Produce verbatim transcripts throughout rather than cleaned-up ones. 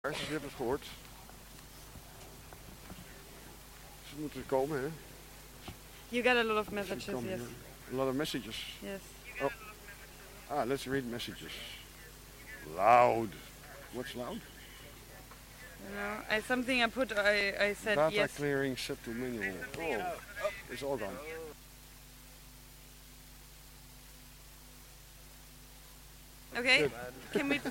Je hebt het gehoord. Ze moeten komen, hè? You get a lot of messages, Come, yes. A lot of messages. Yes. Oh. Ah, let's read messages. Loud. What's loud? You know, I, something I put, I, I said Data yes. clearing set to manual. Oh, it's all gone. Okay, Good. can we...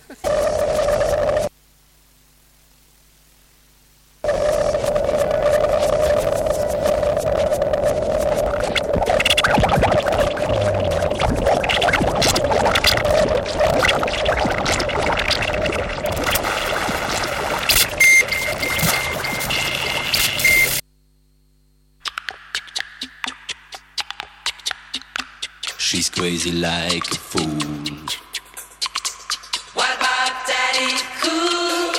She's crazy like a fool. What about Daddy Cool?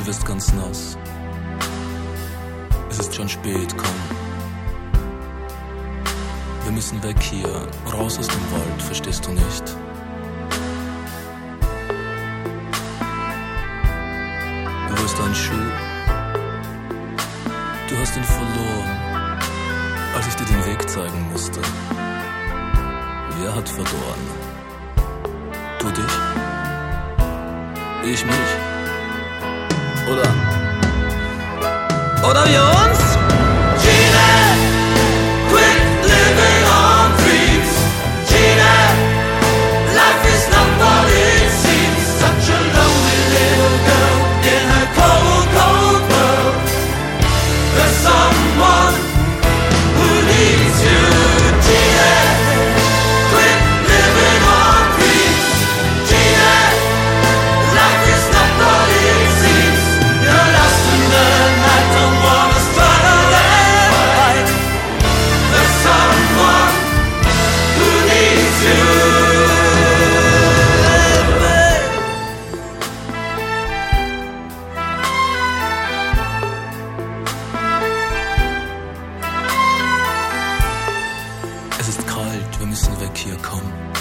du wirst ganz nass. Es ist schon spät, komm. Wir müssen weg hier, raus aus dem Wald, verstehst du nicht? Wo ist dein Schuh? Du hast ihn verloren, als ich dir den Weg zeigen musste. Wer hat verloren? Du dich? Ich mich? Oder? Oder wir uns? Gina, quit living on dreams. Gina, life is not what it seems. Such a lonely little girl in a cold, cold world. There's someone who needs you. Gina, quit living on dreams. Gina, life is not what it seems. You're lost in the night, don't wanna struggle and fight. There's someone who needs you. Es ist kalt, wir müssen weg hier, komm.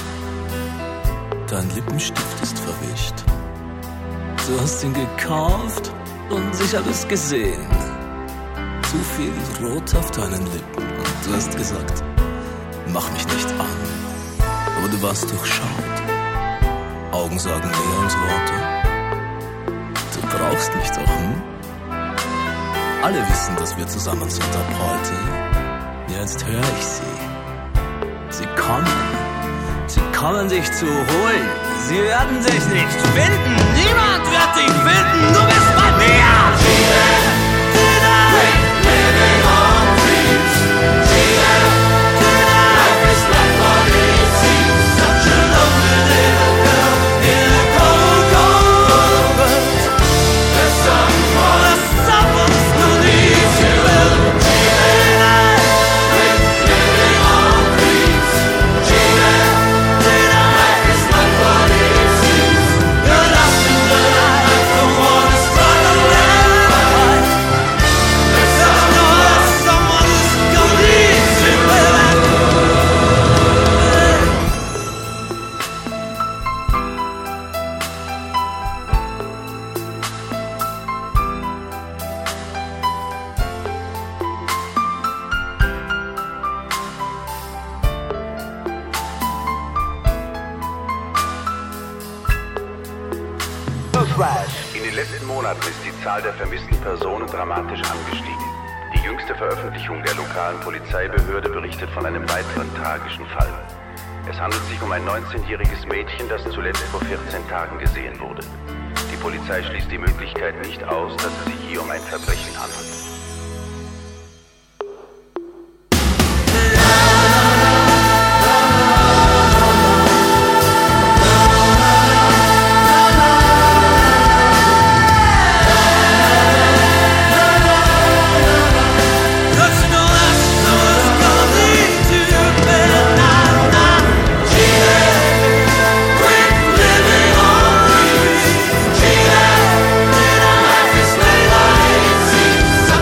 Dein Lippenstift ist verwischt. Du hast ihn gekauft und ich hab es gesehen. Zu viel Rot auf deinen Lippen. Und du hast gesagt, mach mich nicht an. Aber du warst durchschaut. Augen sagen mehr als Worte. Du brauchst mich doch, hm? Alle wissen, dass wir zusammen sind ab heute. Jetzt höre ich sie. Sie kommen. Sie kommen dich zu holen. Sie werden dich nicht finden. Niemand wird dich finden. Du bist bei mir. Living on dreams. Gina, life is not what it seems. Such a lonely little girl in a cold, cold world. There's someone, someone who needs you. Gina, living on dreams. Gina, life is not what it seems. You're lost in the night, don't wanna struggle and fight. There's someone, someone who needs you. In den letzten Monaten ist die Zahl der vermissten Personen dramatisch angestiegen. Die jüngste Veröffentlichung der lokalen Polizeibehörde berichtet von einem weiteren tragischen Fall. Es handelt sich um ein neunzehnjähriges Mädchen, das zuletzt vor vierzehn Tagen gesehen wurde. Die Polizei schließt die Möglichkeit nicht aus, dass es sich hier um ein Verbrechen handelt. Such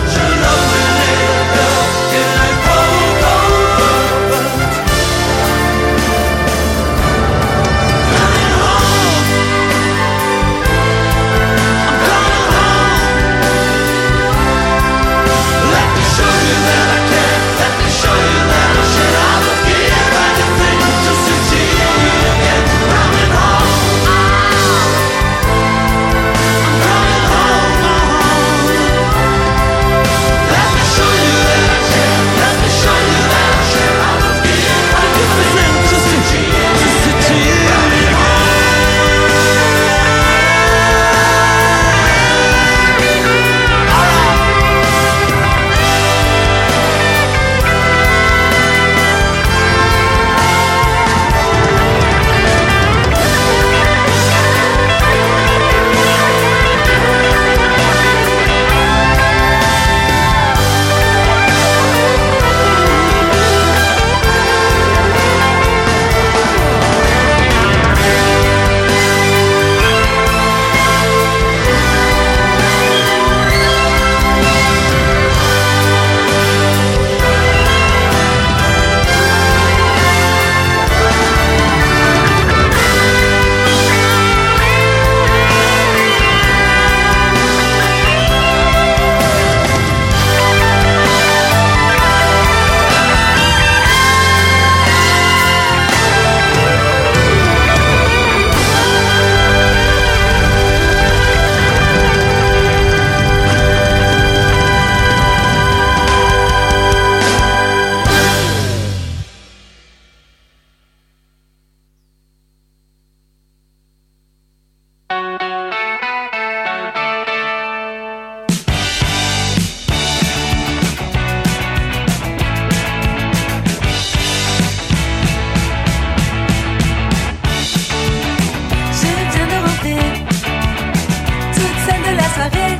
soirée,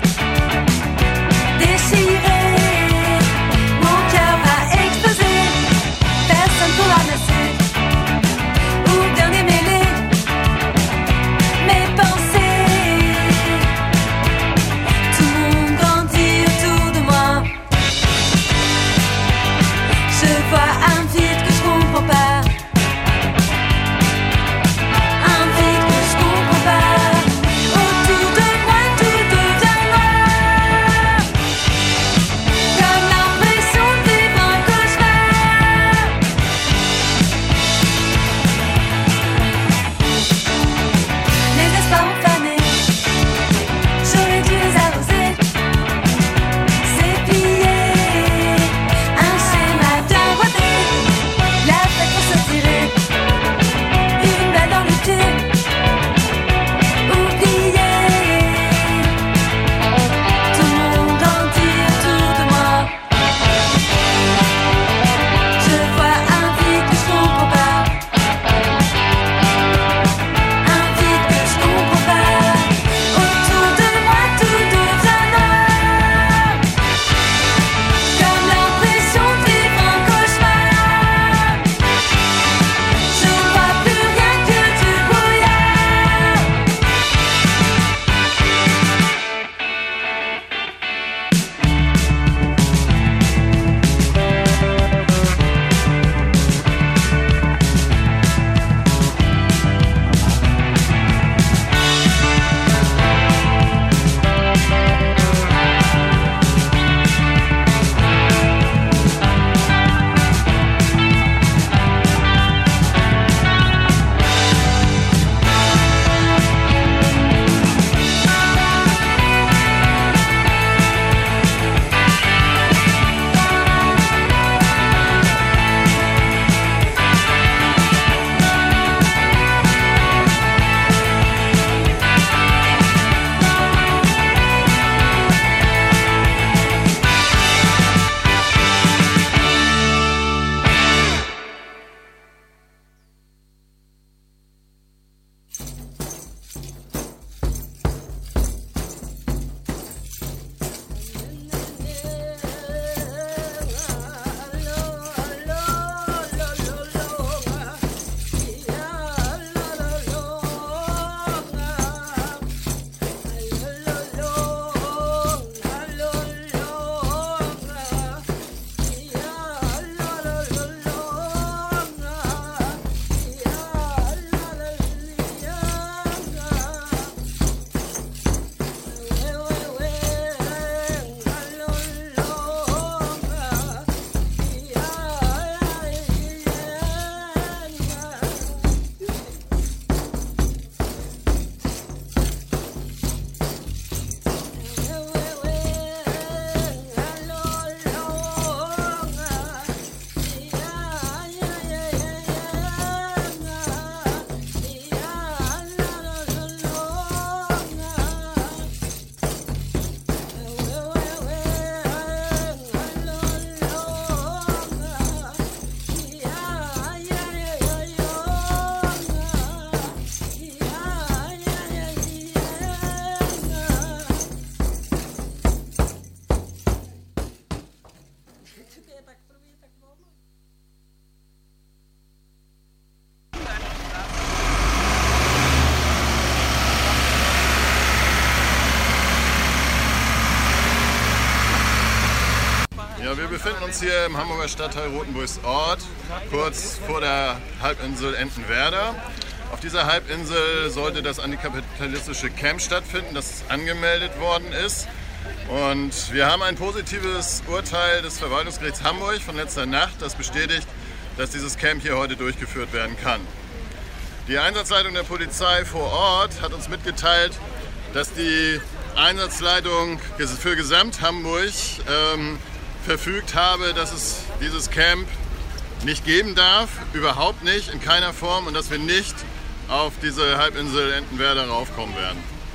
déchiré, mon cœur va exploser, personne pourra m'assurer ou bien démêler mes pensées. Tout le monde grandit autour de moi. Je vois un vide que je comprends pas. Un vide que je comprends pas. Autour de moi tout devient noir. Comme l'impression de vivre un cauchemar. Les espoirs ont fané. J'aurais dû les arroser. C'est plié. Un schéma bien rodé. La fête pour se tirer. Une balle dans le pied. Oublié. Tout le monde grandit autour de moi. Je vois un vide que je comprends pas. Un vide que je comprends pas. Autour de moi tout devient noir. Comme l'impression de vivre un cauchemar. Je vois plus rien que du brouillard. Ja, wir befinden uns hier im Hamburger Stadtteil Rotenburgs-Ort, kurz vor der Halbinsel Entenwerder. Auf dieser Halbinsel sollte das antikapitalistische Camp stattfinden, das angemeldet worden ist. Und wir haben ein positives Urteil des Verwaltungsgerichts Hamburg von letzter Nacht, das bestätigt, dass dieses Camp hier heute durchgeführt werden kann. Die Einsatzleitung der Polizei vor Ort hat uns mitgeteilt, dass die Einsatzleitung für Gesamt-Hamburg ähm, verfügt habe, dass es dieses Camp nicht geben darf, überhaupt nicht, in keiner Form, und dass wir nicht auf diese Halbinsel Entenwerder raufkommen werden.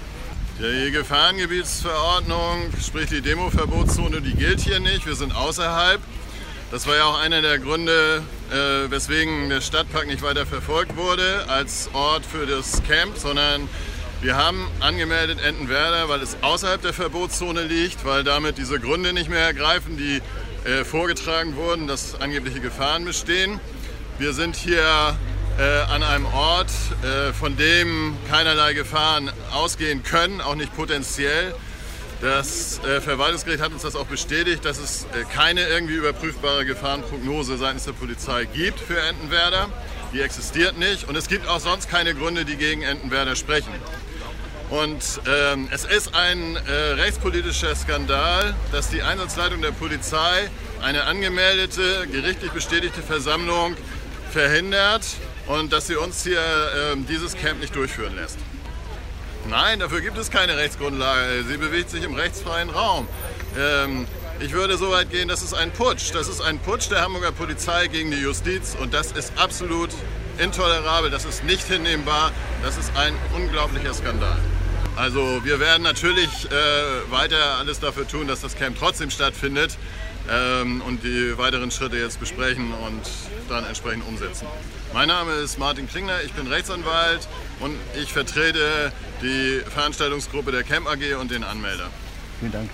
Die Gefahrengebietsverordnung, sprich die Demoverbotszone, die gilt hier nicht, wir sind außerhalb. Das war ja auch einer der Gründe, äh, weswegen der Stadtpark nicht weiter verfolgt wurde als Ort für das Camp, sondern Wir haben angemeldet Entenwerder, weil es außerhalb der Verbotszone liegt, weil damit diese Gründe nicht mehr greifen, die äh, vorgetragen wurden, dass angebliche Gefahren bestehen. Wir sind hier äh, an einem Ort, äh, von dem keinerlei Gefahren ausgehen können, auch nicht potenziell. Das äh, Verwaltungsgericht hat uns das auch bestätigt, dass es äh, keine irgendwie überprüfbare Gefahrenprognose seitens der Polizei gibt für Entenwerder. Die existiert nicht und es gibt auch sonst keine Gründe, die gegen Entenwerder sprechen. Und ähm, es ist ein äh, rechtspolitischer Skandal, dass die Einsatzleitung der Polizei eine angemeldete, gerichtlich bestätigte Versammlung verhindert und dass sie uns hier äh, dieses Camp nicht durchführen lässt. Nein, dafür gibt es keine Rechtsgrundlage. Sie bewegt sich im rechtsfreien Raum. Ähm, ich würde so weit gehen, das ist ein Putsch. Das ist ein Putsch der Hamburger Polizei gegen die Justiz und das ist absolut intolerabel, das ist nicht hinnehmbar, das ist ein unglaublicher Skandal. Also wir werden natürlich äh, weiter alles dafür tun, dass das Camp trotzdem stattfindet ähm, und die weiteren Schritte jetzt besprechen und dann entsprechend umsetzen. Mein Name ist Martin Klingner, ich bin Rechtsanwalt und ich vertrete die Veranstaltungsgruppe der Camp A G und den Anmelder. Vielen Dank.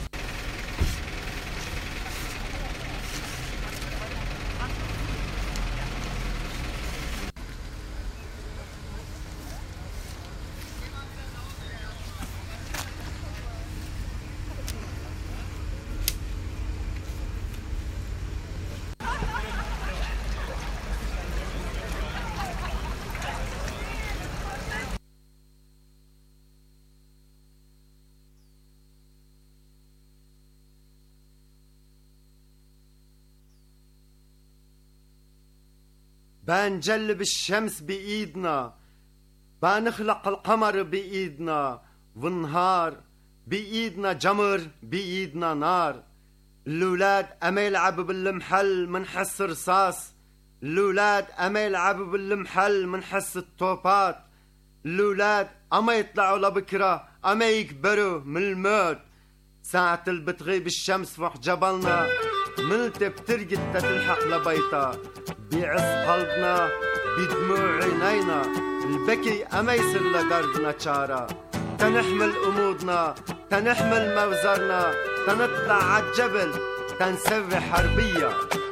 بنجلب الشمس بإيدنا بنخلق القمر بإيدنا والنهار بإيدنا جمر بإيدنا نار الولاد أما يلعبوا بالمحل منحس رصاص الولاد أما يلعبوا بالمحل منحس الطوبات الولاد أما يطلعوا لبكرة أما يكبروا من الموت ساعة اللي بتغيب الشمس فوق جبلنا ملت بترقد تتلحق لبيتا بعز قلبنا بدموع عينينا البكي أما يصير لقربنا شارة تنحمل أمودنا تنحمل موزرنا تنطلع عالجبل تنسوي حربية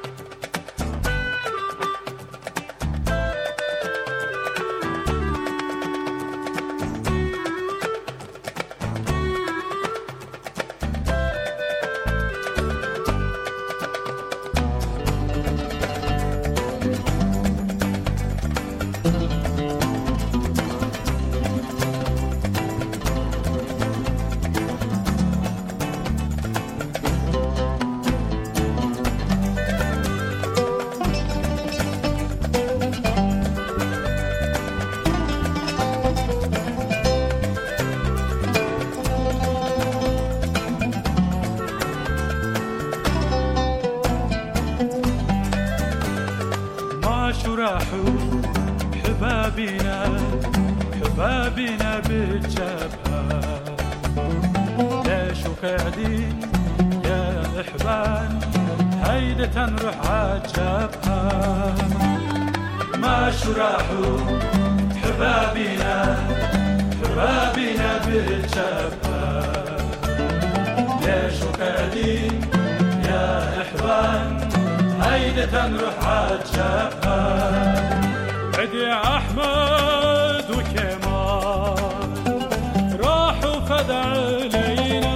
حبابينا حبابينا بالجبهة ليش وقاعدين يا إحبان هيدا تنروح عالجبهة ما شو راحوا حبابينا حبابينا بالجبهة ليش وقاعدين يا إحبان هيدا تنروح عالجبهة عدي أحمد وكمال راحوا فدع علينا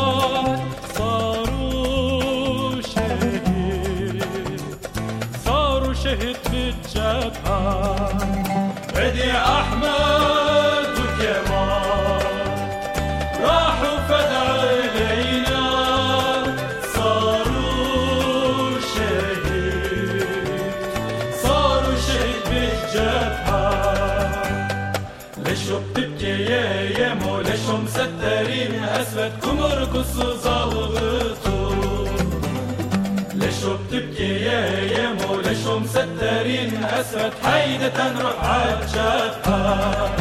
صاروا شهيد صاروا شهيد بالجبهة عدي أحمد وكمال راحوا فدع علينا صاروا شهيد صاروا شهيد بالجبهة ليشو بتبكي يا يمو ليشو مسترين أسودكم ارقصوا زلغطوا ليشو بتبكي يا يمو ليشو مسترين أسود حيدة تنروح عالجبهة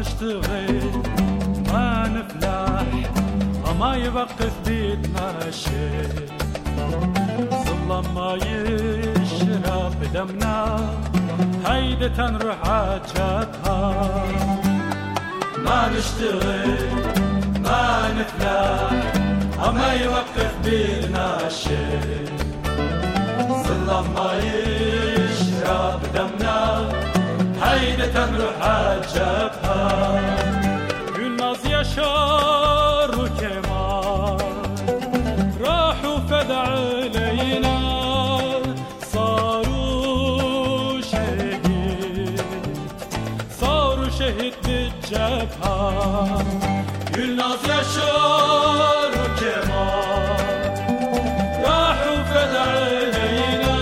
نشتغل ما نفلح وما يوقف بيدنا شيء ظلم ما يشرب دمنا هيدا تنروح عجبها ما نشتغل ما نفلح وما يوقف بيدنا شيء ظلم ما يشرب دمنا هيدا تنروح عجبها يناز يشار وكمان راحوا فدع علينا صاروا شهيد صاروا شهيد بالجبهة يناز يشار وكمان راحوا فدع علينا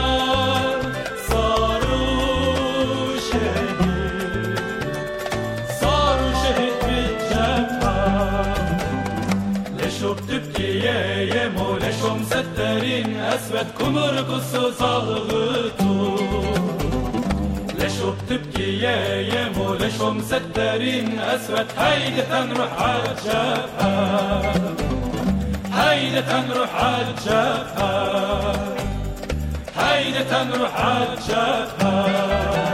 صاروا شهيد صاروا شهيد بالجبهة ليشو بتبكي يا يمو ليشو مسترين أسودكم رقصوا صغغتوا ليشو بتبكي يا يمو ليشو مسترين أسود هيدا تنروح عالجبهة هيدا تنروح عالجبهة هيدا تنروح عالجبهة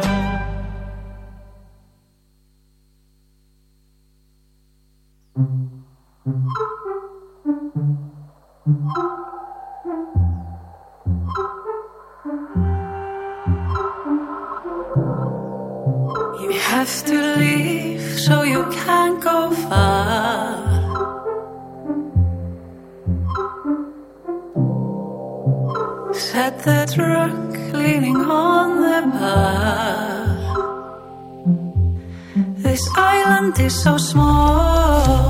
You have to leave so you can't go far. Said the drunk leaning on the bar. This island is so small.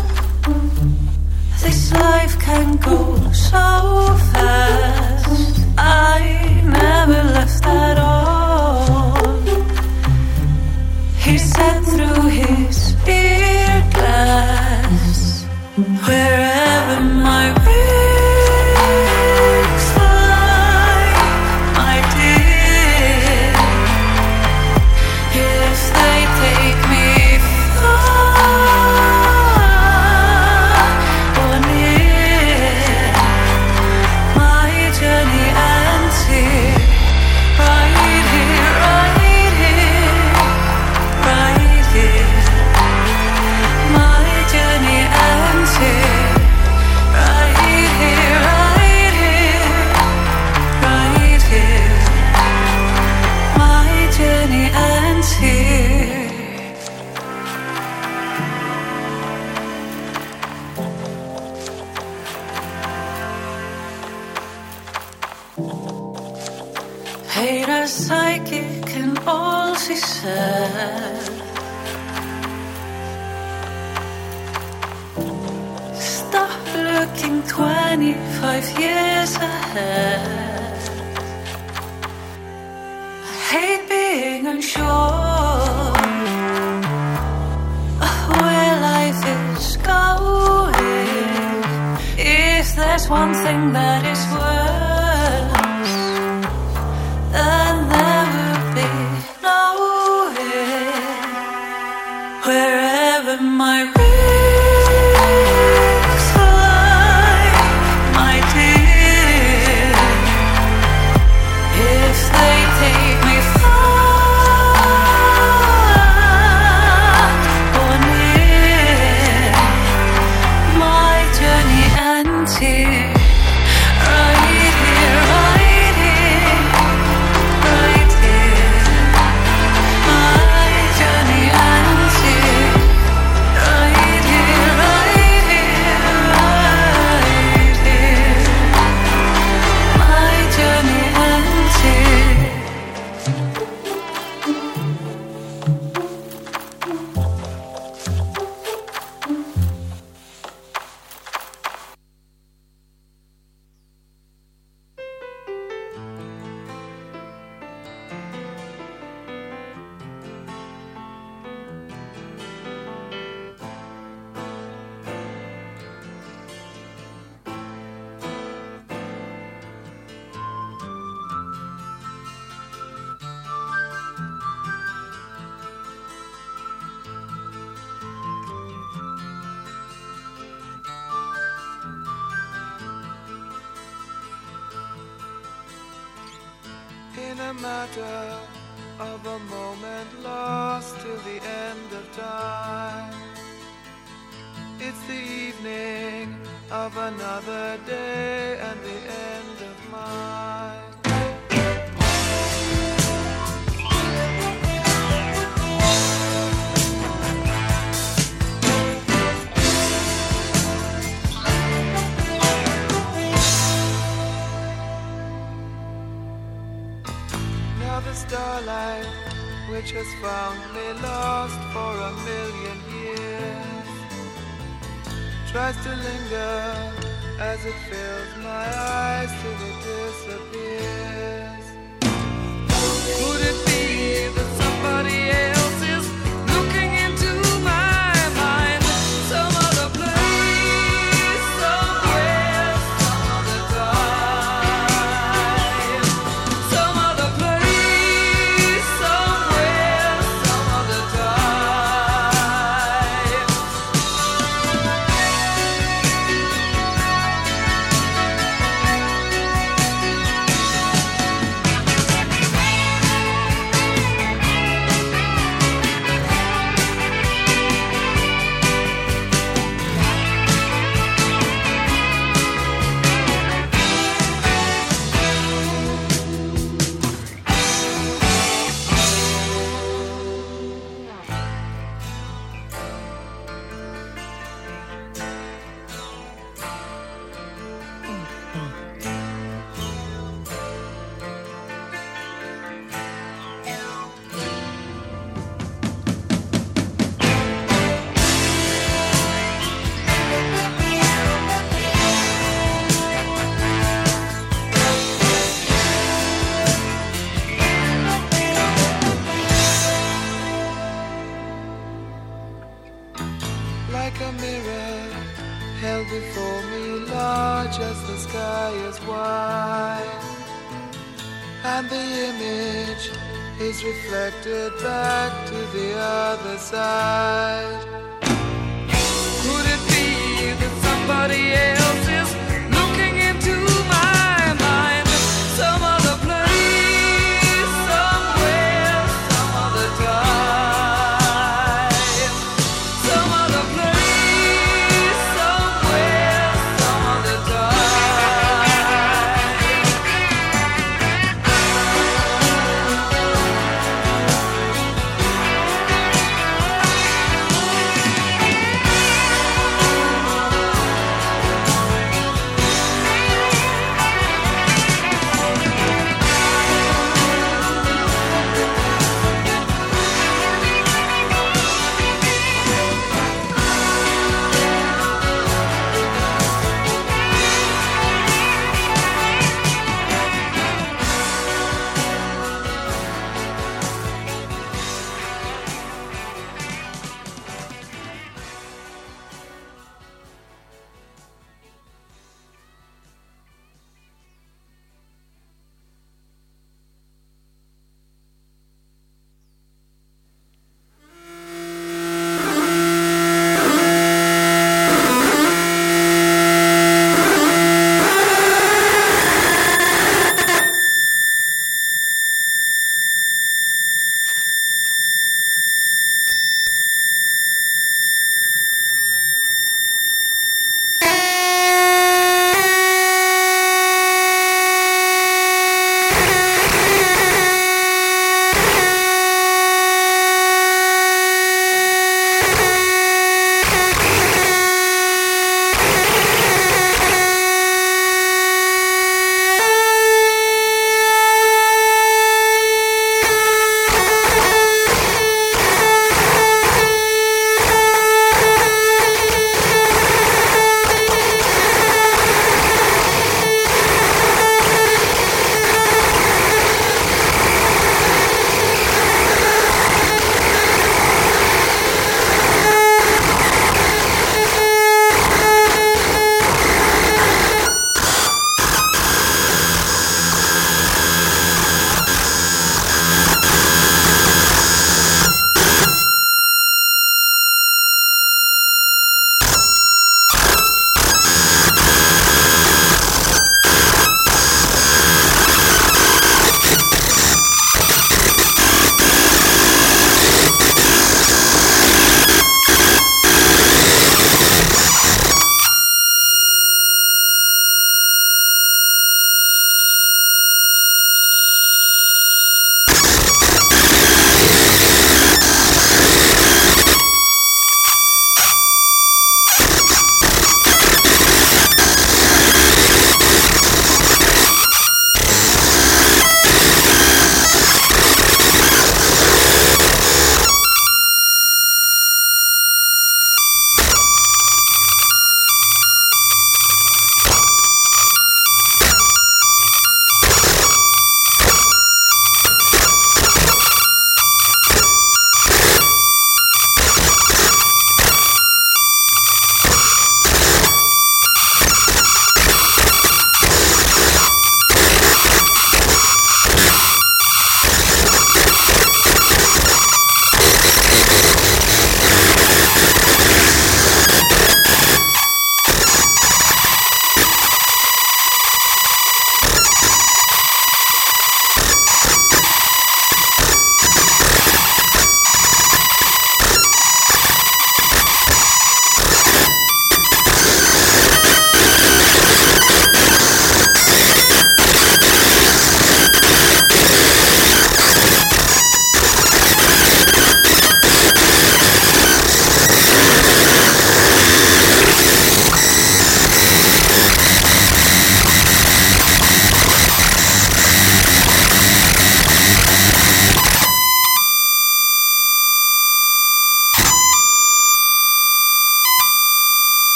This life can go so fast. I never left at all. He said through his ear glass, wherever my wings fly, my dear, if they take me far or near, my journey ends here, right here, right here, right here. My journey ends here, right here, right here, right here. My journey ends here. Hate a psychic and all she said. Stop looking twenty-five years ahead. I hate being unsure of where life is going. If there's one thing that is worse, then there will be nowhere. Wherever my wings fly, my dear, if they take me far or near, my journey ends here, right here, right here, right here. My journey ends here, right here. in a matter of a moment lost till the end of time. It's the evening of another day and the end of mine. Now the starlight, which has found me lost for a million years, tries to linger as it fills my eyes till it disappears. Could it be that somebody else is looking into my mind? Some other place, somewhere, some other time. Some other place, somewhere, some other time. Like a mirror held before me, large as the sky is wide, and the image is reflected back to the other side. Could it be that somebody else is looking into my mind? Some other place, somewhere, some other time. Some other place, somewhere, some other time.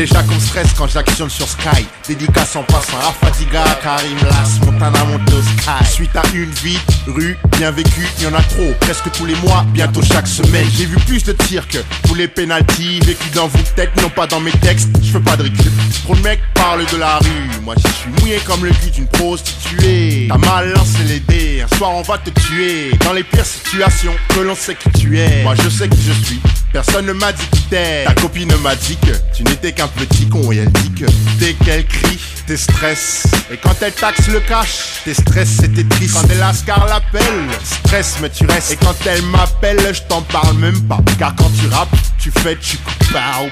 Déjà qu'on stresse quand j'actionne sur Sky. Dédicace en passant à Fadiga, Karim Las, Montana monte au Sky. Suite à une vie, rue, bien vécue, y en a trop. Presque tous les mois, bientôt chaque semaine. J'ai vu plus de tirs que tous les pénaltys vécus dans vos têtes, non pas dans mes textes. Je fais pas de recul. Trop de mecs parlent de la rue. Moi j'y suis mouillé comme le cul d'une prostituée. T'as mal lancé les dés, un soir on va te tuer. Dans les pires situations, que l'on sait qui tu es. Moi je sais qui je suis. Personne ne m'a dit qui t'es. Ta copine m'a dit que tu n'étais qu'un petit con. Et elle dit que dès qu'elle crie, t'es stress. Et quand elle taxe le cash, t'es stress et t'es triste. Quand Lascar l'appelle, stress mais tu restes. Et quand elle m'appelle, je t'en parle même pas. Car quand tu rappes, tu fais tu coupes.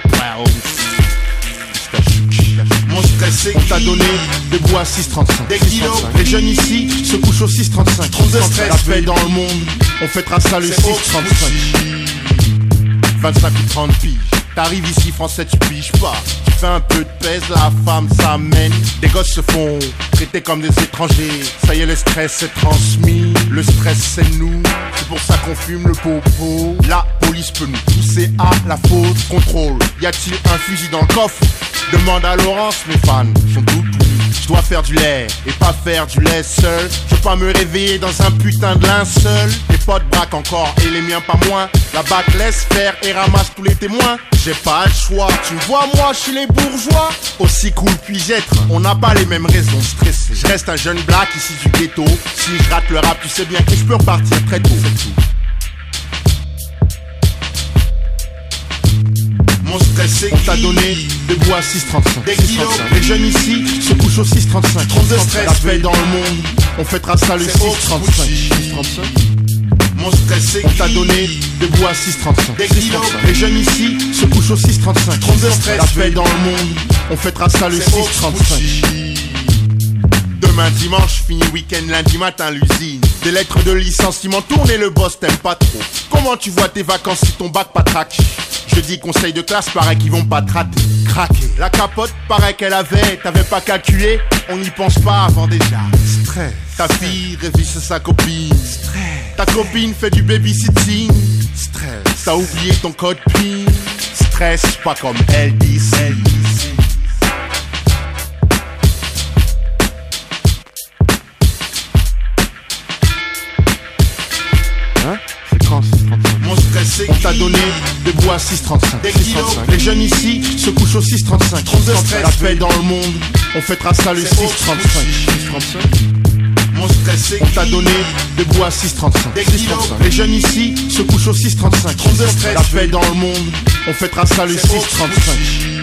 Mon stress c'est qu'on t'a donné debout à six trente-cinq. Des kilos, les jeunes ici se couchent au six trente-cinq. Trop de stress, la paix dans le monde, on fêtera ça le six trente-cinq. vingt-cinq ou trente piges. T'arrives ici français tu piges pas. Tu fais un peu de pèse, la femme ça mène. Des gosses se font traiter comme des étrangers. Ça y est le stress est transmis. Le stress c'est nous. C'est pour ça qu'on fume le popo. La police peut nous pousser à la faute. Contrôle, y a-t-il un fusil dans le coffre? Demande à Laurence, mes fans sont tout punis. Je dois faire du lait et pas faire du lait seul. Je veux pas me réveiller dans un putain de linceul. Les potes braquent encore et les miens pas moins. La bac laisse faire et ramasse tous les témoins. J'ai pas le choix, tu vois moi je suis les bourgeois. Aussi cool puis-je être, on n'a pas les mêmes raisons de stresser. Je reste un jeune black ici du ghetto. Si je rate le rap tu sais bien que je peux repartir très tôt, c'est tout. Mon stress c'est qu'on t'a donné debout à six trente-cinq. Des kilos, les jeunes ici se couchent au six trente-cinq. Trop de stress, la paix dans le monde, on fêtera ça le six trente-cinq. Mon stress c'est qu'on t'a donné debout à six trente-cinq. Des kilos, les jeunes ici se couchent au six trente-cinq. Trop de stress, la paix dans le monde, on fêtera ça le six trente-cinq. Demain dimanche, fini week-end, lundi matin l'usine. Des lettres de licenciement tournent et le boss t'aime pas trop. Comment tu vois tes vacances si ton bac pas traque? Je dis conseil de classe, paraît qu'ils vont pas te rater. Craquer. La capote, paraît qu'elle avait, t'avais pas calculé. On n'y pense pas avant déjà. Stress. Ta fille révise sa copine. Stress. Ta copine fait du babysitting. Stress. T'as oublié ton code PIN. Stress, pas comme elle dit, elle dit. Hein? C'est quand six trente-cinq? Mon stress c'est qu'on t'a donné debout à six trente-cinq. Des kilos, les jeunes ici se couchent au six trente-cinq. Trop de stress, la paix dans le monde, on fêtera ça le six trente-cinq. Mon stress c'est qu'on t'a donné debout à six trente-cinq. Des kilos, les jeunes ici se couchent au six trente-cinq. Trop de stress, la paix dans le monde, on fêtera ça le six trente-cinq.